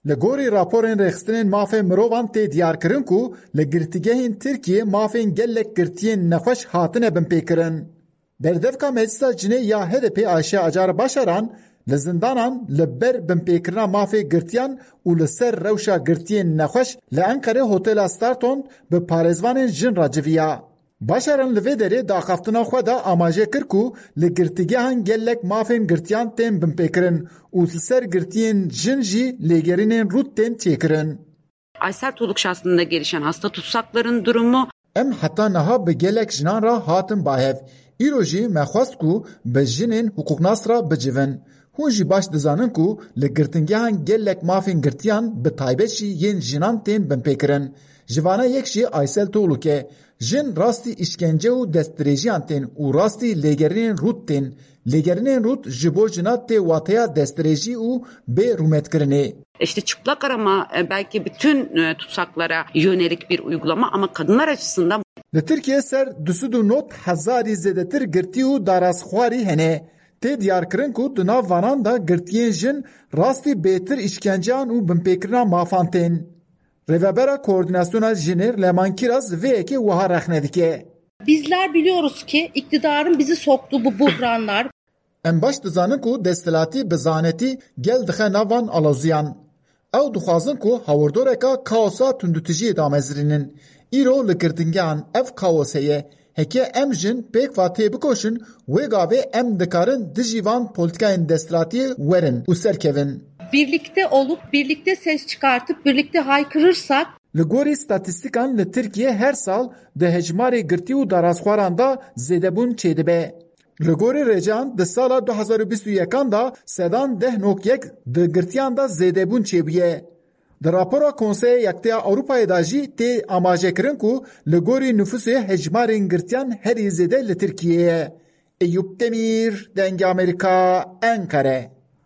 Li gorî raporên rêxistinên mafên mirovan tê diyarkirin ku li girtîgehên Tirkiye mafên gelek girtiyên nexweş hatine binpêkirin. Berdevka Meclisa Cinê ya HDP Ayşe Acar Başaran li zindanan li ber binpêkirina mafê girtiyan û li ser rewşa girtiyên nexweş li Enqerê Hotela Starton bi parêzvanên jin re civiya. Başaran li vê derê daxaftina xwe de amaje kir ku li girtîgehan gelek mafên girtiyan tên binpêkirin û li ser girtiyên jin jî lêgerînên rût tên çêkirin. Aysel Tuğluk şahsında gelişen hasta tutsakların durumu. Em heta niha bi gelek jinan ra hatin bahev. Îro jî me xwest ku bi jinên hukuknas ra bicivin. Hûn jî baş dizanin ku li girtingehan gelek mafên girtiyan bi taybet jî yên jinan tên binpêkirin. Ji vana yek jî Aysel Tuğluk e. Jin rastî işkence û destdirêjiyan tên û rastî lêgerînên rût tên. Lêgerînên rût ji bo jina tê wateya destdirêjî û bê rûmetkirinê. İşte çıplak arama belki bütün tutsaklara yönelik bir uygulama ama kadınlar açısından. Li Tirkiye ser 290 zêdetir girtî û darazxwarî hene. Tê diyarkirin ku di nav vanan da girtiyên jin rastî bêtir işkenceyan û binpêkirina mafan tên. Rêvebera Koordinasyona Jinê Leman Kiraz vê yekê wiha rexne dike. Bizler biliyoruz ki iktidarın bizi soktuğu bu buhranlar. Em baş dizanin ku desthilatî bi zanetî gel dixe navan aloziyan. Ew dixwazin ku hawerdoreka kaosa tundutijiyê damezirînin. Îro li girtingehan ev kaos heye. Heke em jin pêk va tê bikoşin wê gavê em dikarin dijî van polîtikayên desthilatiyê werin û serkevin. Birlikte olup, birlikte ses çıkartıp, birlikte haykırırsak. Li gorî statîstîkan li Tirkiye her sal di hejmarê girtî û darazxwaran da zêdebûn çêdibe. Li gorî rêcan di sala 2021 da sedan 10.1 di girtiyan da zêdebûn çêbûye. Di rapora Konseya Yekteya Ewropayê da jî tê amajekirin ku li gorî nüfusê hejmarên girtiyan herî zêde li Tirkiyeyê ye. Eyüp Demir, Dengê Amerîka, Enkere.